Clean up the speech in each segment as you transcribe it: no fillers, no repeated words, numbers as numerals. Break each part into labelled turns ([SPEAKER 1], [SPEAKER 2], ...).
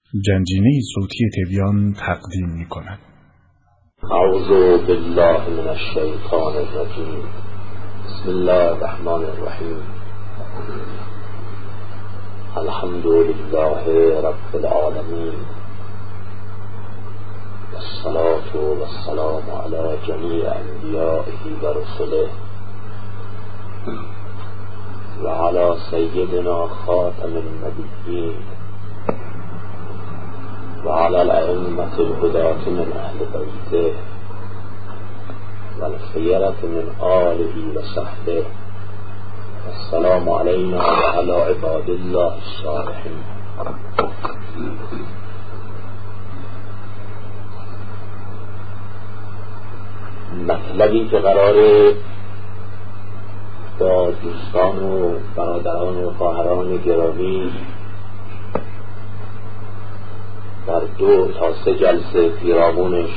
[SPEAKER 1] جنجینه صوتی تبیان تقدیم می‌کند.
[SPEAKER 2] اعوذ بالله من الشیطان الرجیم. بسم الله الرحمن الرحیم. الحمد لله رب العالمین والصلاة والسلام علی جمیع انبیائه و رسله و علی سیدنا خاتم النبیین و علی الائمة الهداة من اهل بیته و الخیرة من آله و صحبه. السلام علینا و علی عباد الله الصالحین. مطلبی که قراره با دوستان و برادران و خواهران گرامی در 2 تا 3 جلسه پیرامونش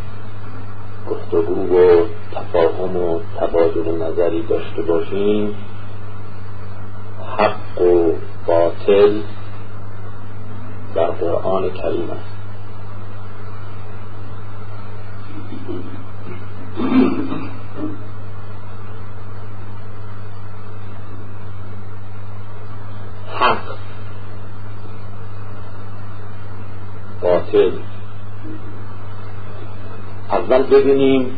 [SPEAKER 2] گفتگو و تفاهم و تبادل نظری داشته باشیم، حق و باطل در قرآن کریم است. حق، باطل. اول ببینیم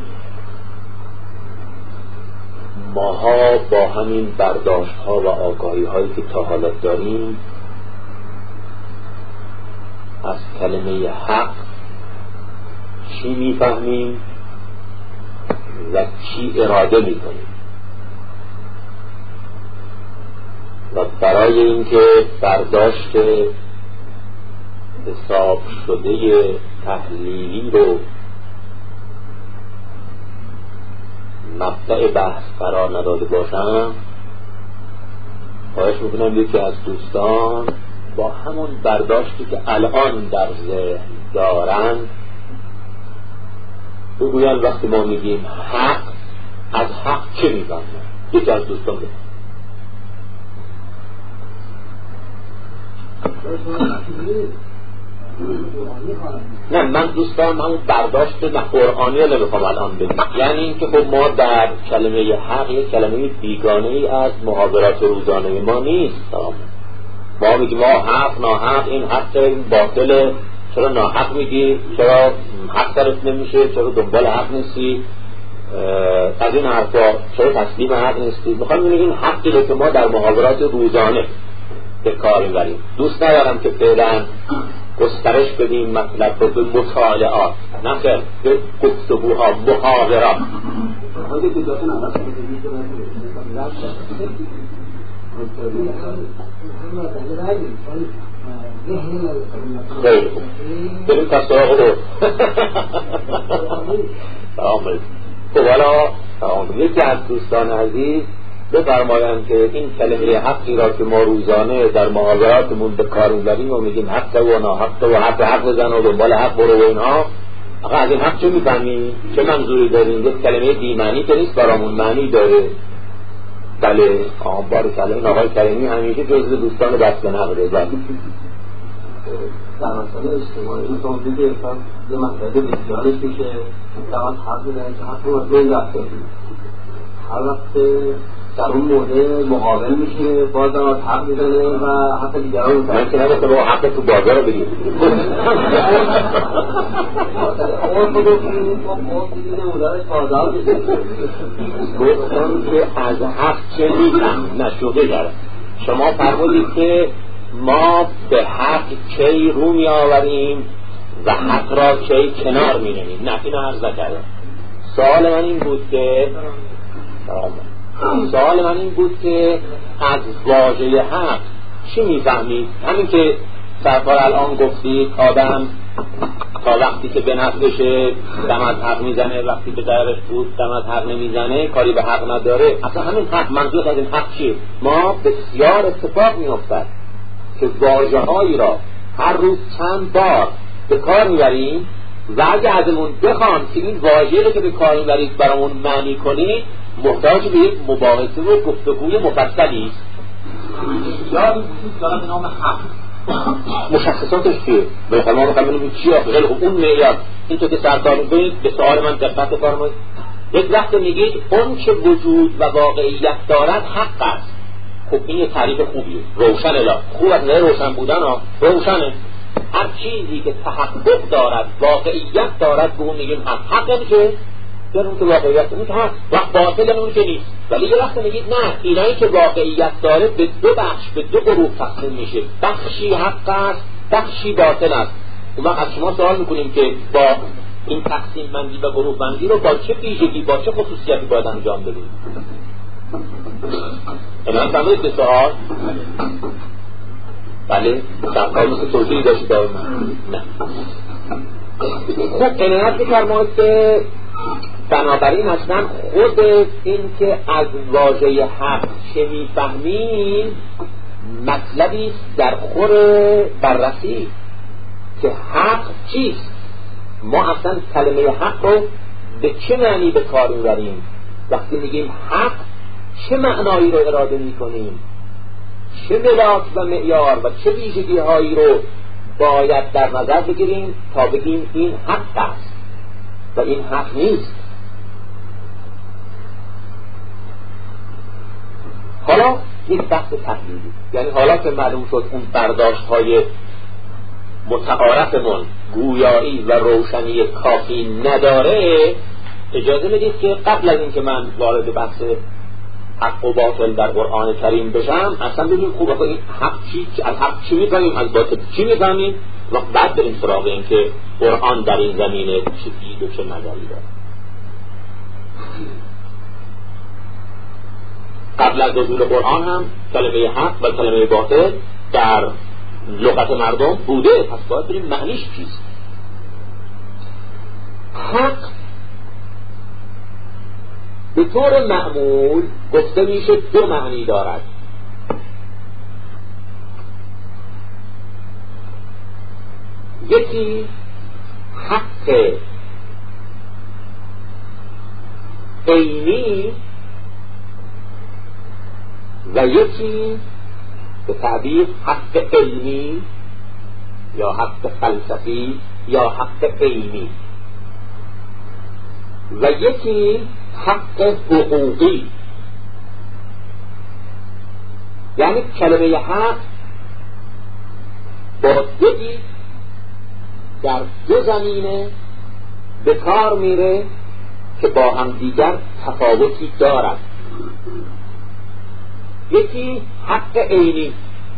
[SPEAKER 2] ماها با همین برداشت ها و آگاهی هایی که تا حالا داریم از کلمه حق چی میفهمیم و چی اراده میکنیم، و برای اینکه برداشت حساب شده تحلیلی رو مبدأ بحث قرار نداده باشم، خواهش میکنم یکی از دوستان با همون برداشتی که الان در ذهن دارن بگوین وقتی ما میگیم حق، از حق چه میفهمن؟ یکی از دوستان بگوین. نه، من دوستان همون برداشت قرآنی رو نمیخوام الان بگیم. یعنی اینکه خب ما در کلمه حق یک کلمه بیگانه ای از محاورات روزانه ما نیست. ما میگیم ما حق، ناحق، این حق، این باطله، چرا ناحق میگی، چرا حق درست نمیشه، چرا دنبال حق نیستی، از این حرفا، چرا تسلیم حق نیستی. میخوام بگیم این حقی رو که ما در محاورات روزانه به کار میبریم. دوست ندارم که فعلا گسترش بدیم مطلب رو به مطالعات، نه خیر، به گفتگوها، محاورات. خیلی خوب، بریم تصاق رو خب حالا یکی از دوستان عزیز بفرمایند که این کلمه حقی را که ما روزانه در محاوراتمون به کار میبریم و میگیم حق و ناحق و حق بزن و دنبال حق برو و اینها، آقا از این حق چه میفهمی؟ چه منظوری داریم؟ یک کلمه بی‌معنی که نیست، برامون معنی داره. بله، بارکالله، این آقای کریمی همیشه جزو دوستان بحث نقده. بله،
[SPEAKER 3] در مسئله اجتماعی این توضیح که یه مسئله بسیارش میشه دمت حق میدنه که حق رو از بین رفته هر وقت در اون موضع مقابل میشه باز هم حق میدنه و حق دیگران رو
[SPEAKER 2] من که نگفتم با حق تو بازار رو بگیم
[SPEAKER 3] اون خود دیگه نمودارش بازار بگیم
[SPEAKER 2] گفتم که از حق چه میگم نشوقه دارم. شما فرمودید که ما به حق چی رو می آوریم و حق را چی کنار می نمیم. نه، اینو عرض نکردم. سوال من این بود که از واژه حق چی می فهمید؟ همین که سرکار الان گفتید آدم تا وقتی که به نفسشه دم از حق میزنه، وقتی به ضررش بود دم از حق نمیزنه، کاری به حق نداره. اصلا همین حق، منظور از این حق چیه؟ ما بسیار اتفاق میافتد که واژه‌هایی را هر روز چند بار به کار میبریم و اگه ازمون بخوان که این واژه‌ای رو که به کار میبرید برامون معنی کنید، محتاج به یک مباحثه و گفتگوی مفصلی است.
[SPEAKER 3] یادی وجود دارد به نام حق.
[SPEAKER 2] مشخصاتش چیه؟ بالاخره ما میخوایم ببینیم چی آخه خیلی خوب اون معیار این تو که سرکار میکنید به سوال من دقت بفرمایید. یک وقت میگید اون که وجود و واقعیت دارد حق است. خب این یه تعریف خوبیه، روشن الا خوب از نظر روشن بودن ها، روشنه. هر چیزی که تحقق دارد واقعیت دارد به اون میگیم حق. حق یعنی که یعنی اون که واقعیت اون که حق، وقت باطل یعنی اون که نیست. ولی یه وقت میگید نه، اینایی که واقعیت داره به دو بخش، به دو گروه تقسیم میشه، بخشی حق است، بخشی باطل است. اون وقت از شما سوال میکنیم که با این تقسیم بندی و گروه بندی رو با چه ویژگی، با چه خصوصیتی باید انجام بدیم؟ امروز فهمید به سوال؟ بله سرکار مثل توجیهی داشت دار من نه. خب عنایت بفرمایید که بنابراین اصلا خود این که از واژه حق چه میفهمیم مطلبی است در خور بررسی که حق چیست. ما اصلا کلمه حق رو به چه معنی به کار میبریم؟ وقتی میگیم حق چه معنایی رو اراده میکنیم؟ چه ملاک و معیار و چه ویژگی هایی رو باید در نظر بگیریم تا بگیم این حق است و این حق نیست؟ حالا یک بحث تحلیلی، یعنی حالا که معلوم شد اون برداشت های متعارفمون گویایی و روشنی کافی نداره، اجازه میدید که قبل از اینکه من وارد بحث حق و باطل در قرآن کریم بشم اصلا ببینیم خوب این حق چی، از حق چی میفهمیم، از باطل چی میفهمیم و بعد بریم سراغ این که قرآن در این زمینه چه دید و چه نظری داره. قبل از نزول قرآن هم کلمه حق و کلمه باطل در لغت مردم بوده، پس باید بریم معنیش چیست. حق به طور معمول گفته میشه دو معنی دارد. یکی حق عینی و یکی به تعبیر حق علمی یا حق فلسفی یا حق عینی و یکی حق حقوقی. یعنی کلمه حق با دو دید در دو زمینه به کار میره که با هم دیگر تفاوتی دارد. یکی حق عینی،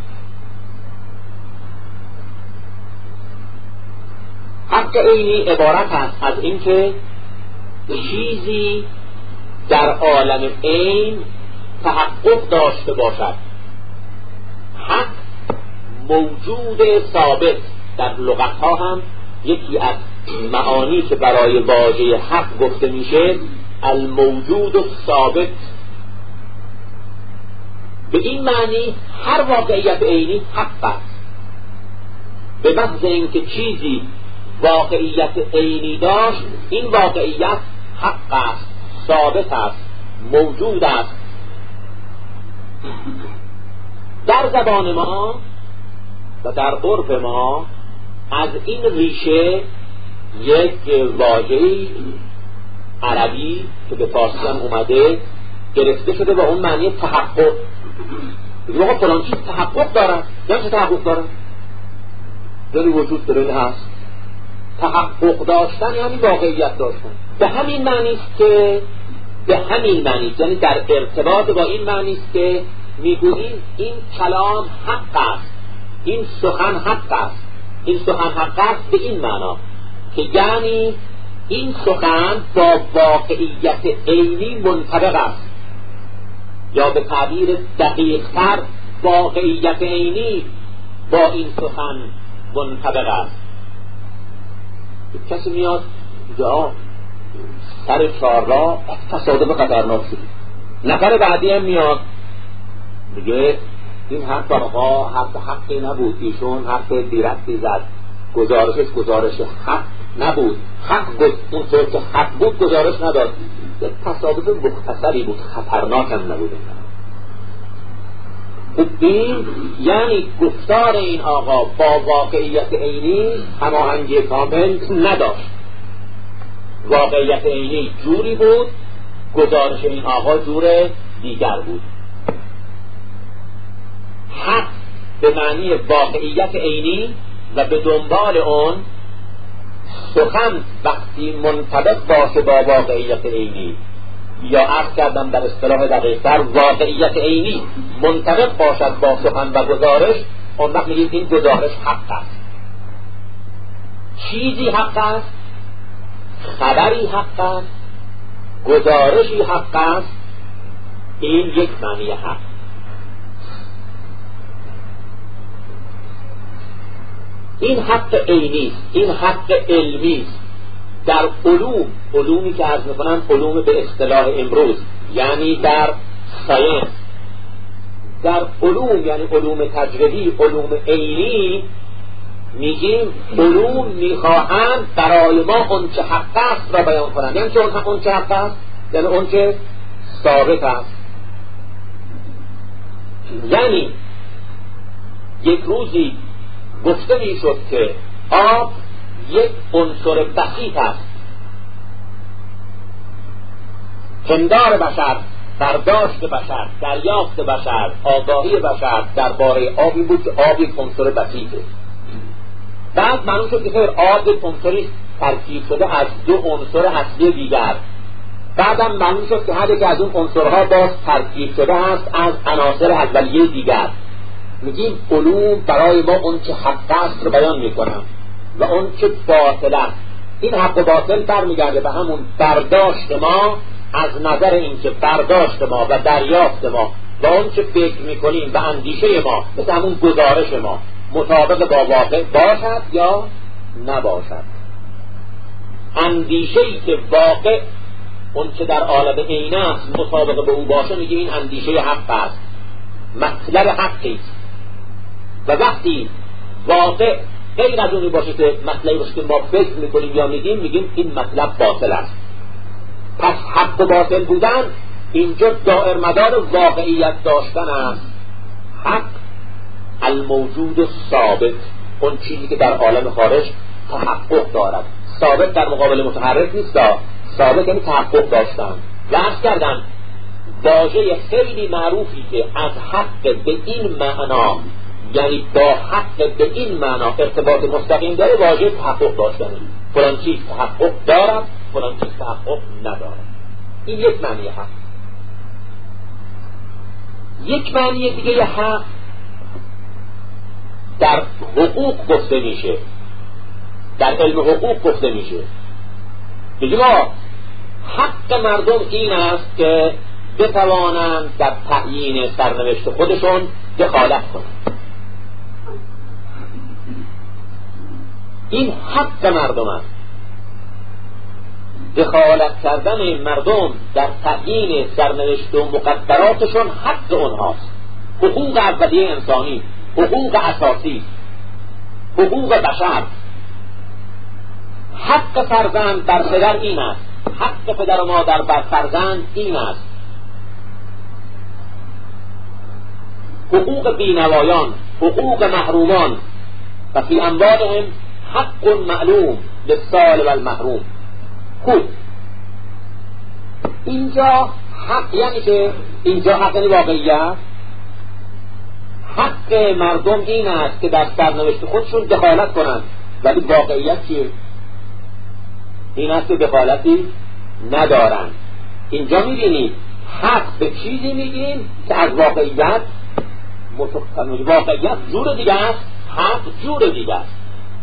[SPEAKER 2] حق عینی عبارت است از اینکه چیزی در عالم عین تحقق داشته باشد. حق موجود ثابت، در لغت ها هم یکی از معانی که برای واژه حق گفته میشه الموجود ثابت. به این معنی هر واقعیت عینی حق است، به محض اینکه چیزی واقعیت عینی داشت این واقعیت حق است، ثابت است، موجود است. در زبان ما و در عرف ما از این ریشه یک واژه عربی که به فارسی هم اومده گرفته شده با اون معنی تحقق. بگیم آقا فلان چیز تحقق دارد. یعنی چه تحقق دارد؟ یعنی وجود داره هست. تحقق داشتن یعنی واقعیت داشتن. به همین معنی است که یعنی در ارتباط با این معنی است که میگوییم این کلام حق است، این سخن حق است. این سخن حق است به این معنا که یعنی این سخن با واقعیت عینی منطبق است، یا به تعبیر دقیق‌تر واقعیت عینی با این سخن منطبق است. کسی میاد جا سر چهارراه تصادف خطرناک شد، نفر بعدی هم میاد میگه این حرف آقا حرف حقی نبود، ایشون حرف بی‌ربطی زد، گزارشش گزارش حق نبود، اونطور که حق بود گزارش نداد. یک تصادف مختصری بود، خطرناک هم نبود. این یعنی گفتار این آقا با واقعیت عینی هماهنگی کامل نداشت. واقعیت عینی جوری بود، گزارش این آقا جور دیگر بود. حق به معنی واقعیت عینی و به دنبال اون سخن وقتی منطبق باشه با واقعیت عینی، یا عرض کردم در اصطلاح دقیق‌تر واقعیت عینی منطبق باشد با سخن و گزارش، اون وقت میگیم این گزارش حق است. چیزی حق است، خبری حق است، گزارشی حق است. این یک معنی حق. این حق عینی است، این حق علمی است. در علومی که عرض میکنم علوم به اصطلاح امروز، یعنی در ساینس، در علوم یعنی علوم تجربی، علوم عینی، میگیم علوم میخواهند برای ما اون چه حق است را بیان کنند. یعنی اون چه حق است، یعنی اون چه ثابت است. یعنی یک روزی گفته میشد که آب یک عنصر بسیط است. پندار بشر، برداشت بشر، دریافت بشر، آگاهی بشر درباره آبی بود که آب یک عنصر بسیطه. بعد معلوم شد که خیر آب یک عنصری ترکیب شده از دو عنصر اصلی دیگر. بعدم معلوم شد که هر یک از اون عنصرها باز ترکیب شده است از عناصر اولیه دیگر. میگیم علوم برای ما اون چه حق است رو بیان میکنن و اون چه باطل است. این حق و باطل برمیگرده به همون برداشت ما، از نظر این که برداشت ما و دریافت ما و اون چه فکر میکنیم و اندیشه ما مثل همون گزارش ما مطابق با واقع باشد یا نباشد. اندیشه‌ای که واقع اون چه در عالم عین است مطابق به او باشه، میگیم این اندیشه حق است، مطلب حقی است. و وقتی واقع غیر از اونی باشه که مطلبی باشه که ما فکر میکنیم یا میگیم این مطلب باطل است. پس حق و باطل بودن اینجا دائر مدار واقعیت داشتن است. حق الموجود ثابت، اون چیزی که در عالم خارج تحقق دارد. ثابت در مقابل متحرک نیست، ثابت یعنی تحقق داشتن. و عرض کردم واژه خیلی معروفی که از حق به این معنا، یعنی با حق به این معنا ارتباط مستقیم داره، واژه تحقق داشتنه. فلان چیز تحقق دارد، فلان چیز تحقق ندارد. این یک معنی حق. یک معنی دیگه حق در حقوق گفته میشه، در علم حقوق گفته میشه. بگیم حق مردم این است که بتوانند در تعیین سرنوشت خودشون دخالت کنند. این حق مردم است. دخالت کردن مردم در تعیین سرنوشت و مقدراتشون حق اونهاست. حقوق اولیه انسانی، حقوق اساسی، حقوق بشر. حق فرزند بر پدر این است، حق پدر و مادر بر فرزند این است. حقوق بینوایان، حقوق محرومان، و فی اموالهم حق معلوم للسائل و المحروم. خوب، اینجا حق یعنی که اینجا حق یعنی واقعیت. حق مردم این است که در سرنوشت خودشون دخالت کنند، ولی واقعیت چیه؟ این است که دخالتی ندارن. اینجا میبینید حق به چیزی میگیم که از واقعیت واقعیت جور دیگه است، حق جور دیگه است.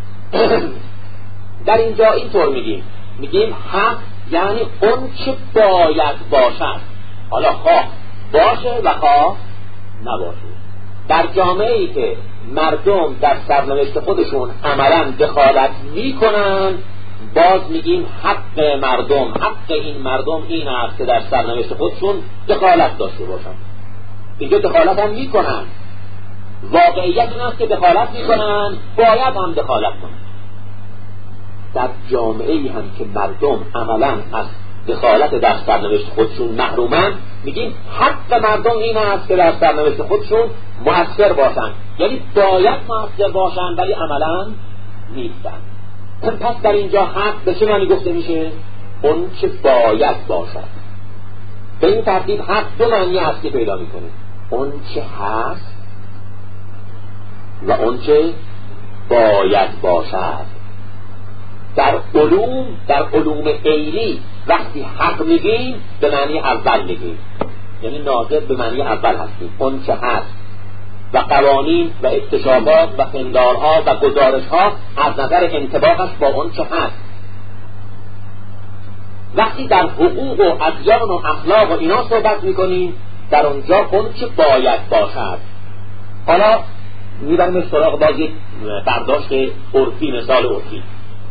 [SPEAKER 2] در اینجا اینطور میگیم حق یعنی اون چه باید باشد، حالا خواه باشه و خواه نباشه. در جامعه ای که مردم در سرنوشت خودشون عملا دخالت میکنن، باز میگیم حق مردم، حق این مردم این است که در سرنوشت خودشون دخالت داشته باشن. اینجا دخالت هم میکنن، واقعیت این است که دخالت میکنن، باید هم دخالت کنن. در جامعه ای هم که مردم عملا از دخالت در سرنوشت خودشون محرومن، میگیم حق مردم این است که در سرنوشت خودشون مؤثر باشن، یعنی باید مؤثر باشن ولی عملا نیستن. پس در اینجا حق به چه معنی گفته میشه؟ اون چه باید باشد. به این ترتیب حق دو معنی هست که پیدا میکنه، اون چه هست و اون چه باید باشد. در علوم عینی وقتی حق میگیم به معنی اول میگیم، یعنی ناظر به معنی اول هستیم، اون چه هست، و قوانین و اکتشافات و پندارها و گزارشها از نظر انطباقش با اون چه هست. وقتی در حقوق و ادیان و اخلاق و اینا صحبت میکنیم در اونجا اون چه باید باشد. حالا میبریم سراغ باز یک برداشت عرفی، مثال عرفی.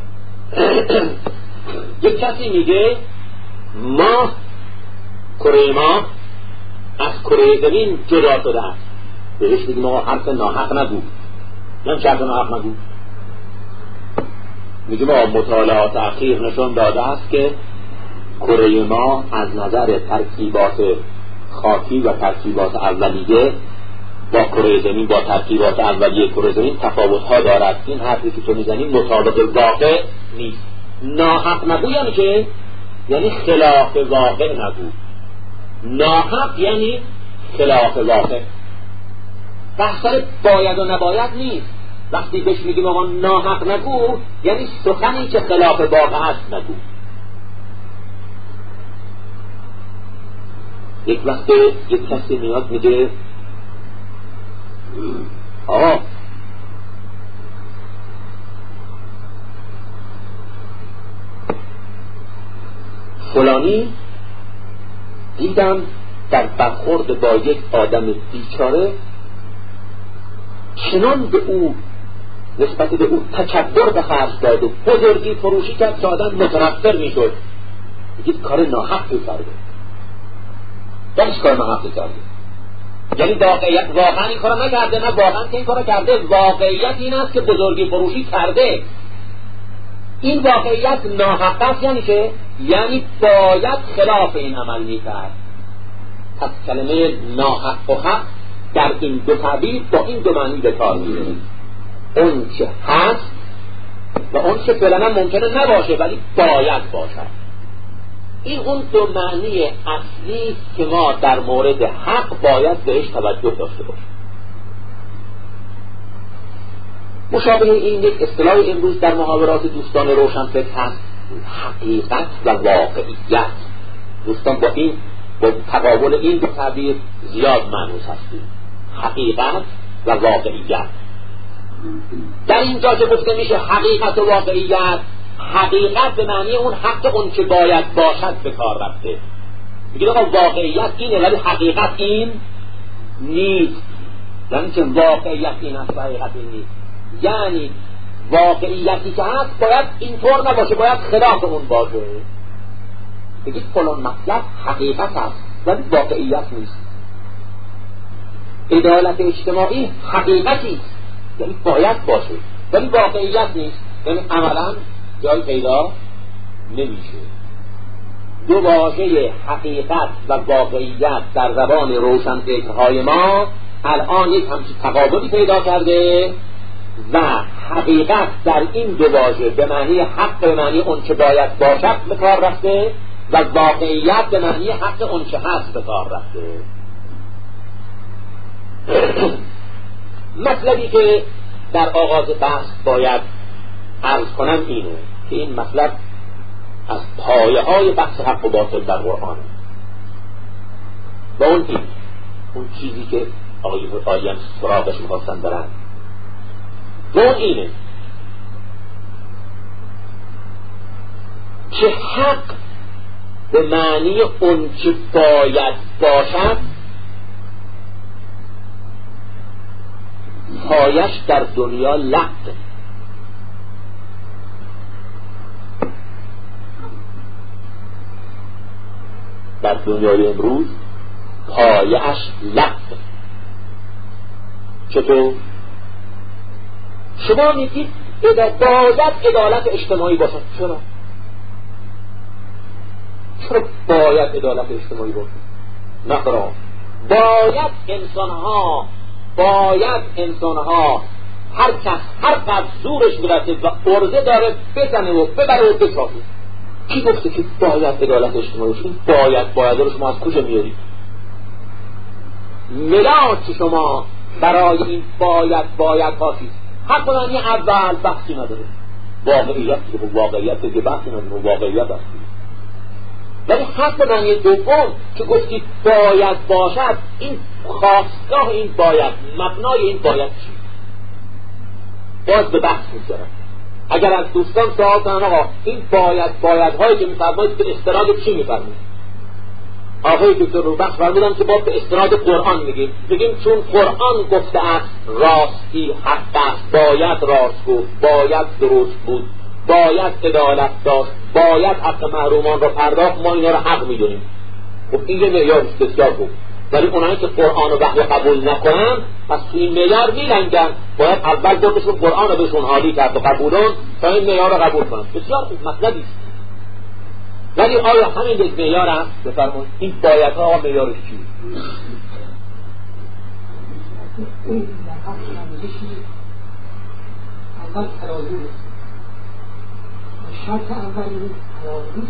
[SPEAKER 2] یک کسی میگه ماه، کره ماه از کره زمین جدا شده است، بهش بگیم ما حرف ناحق نگو. یعنی چه حرف ناحق نگو؟ میگه ما مطالعات اخیر نشون داده است که کره ما از نظر ترکیبات خاکی و ترکیبات اولیه با کره زمین، با ترکیبات اولیه کره زمین تفاوت‌ها دارد. این حرفی که تو میزنی مطابق واقع نیست. ناحق نگو یعنی که یعنی خلاف واقع نگو. ناحق یعنی خلاف واقع. بحث باید و نباید نیست. وقتی بهش میگیم آقا ناحق نگو یعنی سخنی که خلاف واقع است نگو. یک وقت یک کسی میاد میگه آقا فلانی دیدم در برخورد با یک آدم بیچاره چنان به او نسبت به او تکبر به خرج داد و بزرگی فروشی کرد که آدم متنفر میشد. میگید کار ناحقی کرده. درش کار ناحقی کرده یعنی واقعا این کار نکرده، نه واقعا که این کار کرده، واقعیت این است که بزرگی فروشی کرده. این واقعیت ناحق است یعنی که یعنی باید خلاف این عمل میکرد. پس کلمه ناحق و حق در این دو تعبیر با این دو معنی به کار میره. اون چه هست و اون چه فعلا ممکنه نباشه ولی باید باشد. این اون دو معنی اصلی که ما در مورد حق باید بهش توجه داشته باشیم. مشابه این یک اصطلاح امروز در محاورات دوستان روشنفکر هست، حقیقت و واقعیت. دوستان با تقابل این دو تعبیر زیاد معنوس هستیم، حقیقت و واقعیت. در اینجا که گفته میشه حقیقت و واقعیت، حقیقت به معنی اون حق اون که باید باشد به کار رفته. میگه آقا واقعیت اینه ولی حقیقت این نیست. یعنی که واقعیت این است و حقیقت این نیست. یعنی واقعیتی که هست باید اینطور نباشه، باید خلاف اون باشه. بگید فلان مطلب حقیقت هست ولی واقعیت نیست. عدالت اجتماعی حقیقتی است یعنی باید باشه ولی واقعیت نیست، یعنی عملا جای پیدا نمیشه. دو واژه حقیقت و واقعیت در زبان روشنفکرهای ما الان یک همچین تقابلی پیدا کرده و حقیقت در این دو واژه به معنی حق به معنی اون چه باید باشد به کار رفته و واقعیت به معنی حق اون چه هست به کار رفته. مطلبی که در آغاز بحث باید عرض کنم اینه که این مطلب از پایه های بحث حق و باطل در قرآن و اون چیزی که آقایان سراغش میخواستن برن و اون اینه که حق به معنی اون چه باید باشد پایش در دنیا لغو، در دنیای امروز پایش لغو. چطور؟ شما میگید باید عدالت اجتماعی باشد. چرا؟ چرا باید عدالت اجتماعی باشه؟ نقرا باید انسانها هر کس هر قدر زورش برسه و عرضه داره بزنه و ببره و بچاپه. کی گفته که باید عدالت اجتماعی باشه؟ این باید رو شما از کجا میارید؟ ملاک شما برای این باید هاشید. حق معنی اول بحثی نداره، واقعیت که بحثی نداره، واقعیت هست. ولی حق معنی دوم که گفتید باید باشد، این خواستگاه این باید، مبنای این باید چی؟ باز به بحث میذارم. اگر از دوستان سوال کنن آقا این بایدهایی که میفرمایید به استناد چی میفرمایید؟ آقای دکتر روبخش فرمودن که ما به استناد قرآن میگیم چون قرآن گفته است راستی حق است، باید راست گفت، باید درست بود، باید عدالت داشت، باید حق محرومان را پرداخت، ما اینا را حق میدونیم. خب این یه معیار بسیار خوب. ولی اونایی که قرآن و وحی قبول نکنن پس تو این معیار میلنگن، باید اول بودشون قرآن رو بهشون حالی کرد و قبولون تا این معیار رو قبول کنن. بسیار خوب، مطلبی است. ولی آیا همین یک معیار است؟ بفرمایید این بایدها آقا معیارش چیه؟
[SPEAKER 4] اول ترازو شرط اولی ترازو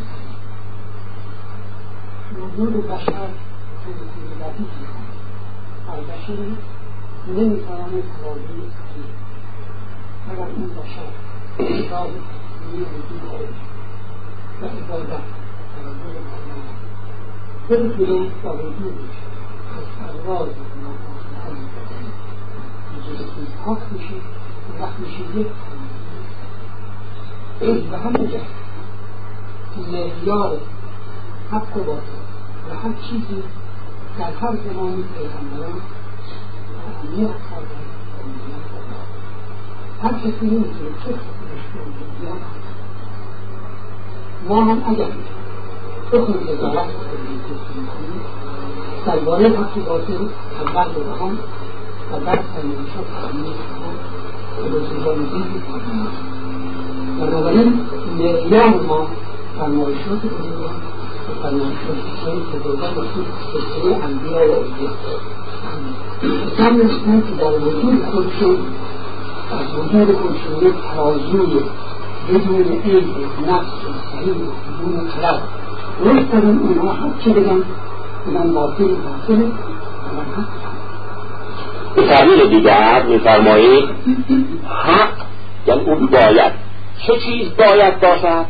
[SPEAKER 4] وجود بشر خیلی لطیفی بشری نمیتواند ترازوی سخیر اگر این بشر راز سخیری وجود خود و عبادت ترازوی معنی بگیره با وجودش از پرواز ناخواسته وجود پاک میشه و وقت میشه یک و همونجا معیار حق و باطل و هر چیزی در هر زمانی پیغمبران اهمیت کردن هر کسی نمیتونه چه خودش رو ما هم اگر حکم عدالت کنیم درباره حق و باطل اول برهان و بعد سرمایشات تحمیل کنیم و بزرگان دیگی کنیم. بنابراین معیار ما فرمایشات بزرگان و فرمایشات بزرگان بسید سلسله انبیاء و اولیاء اصلا رسیدن که در وجود خودشون از وجود خودشون یک ترازوی بدون عیب نفس صحیح بدون خلق درست دارن اونها حق چه بگن باطل باطل و حق.
[SPEAKER 2] به تعبیر دیگر می‌فرمایید حق یعنی اون باید. چه چیز باید باشد؟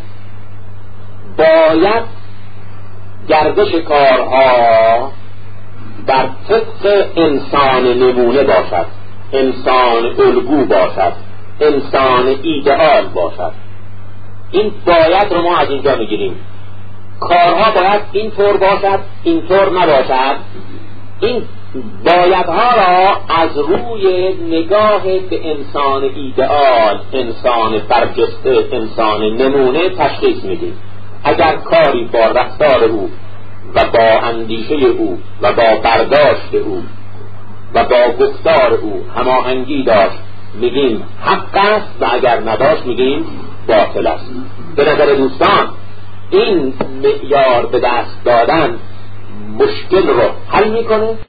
[SPEAKER 2] باید گردش کارها بر طبق انسان نمونه باشد، انسان الگو باشد، انسان ایدئال باشد. این باید رو ما از اینجا میگیریم. کارها باید اینطور باشد، اینطور نباشد. این بایدها را از روی نگاه به انسان ایدئال، انسان برجسته، انسان نمونه تشخیص میدیم. اگر کاری با رفتار او و با اندیشه او و با برداشت او و با گفتار او هماهنگی داشت میگیم حق است و اگر نداشت میگیم باطل است. به نظر دوستان این معیار به دست دادن مشکل رو حل میکنه؟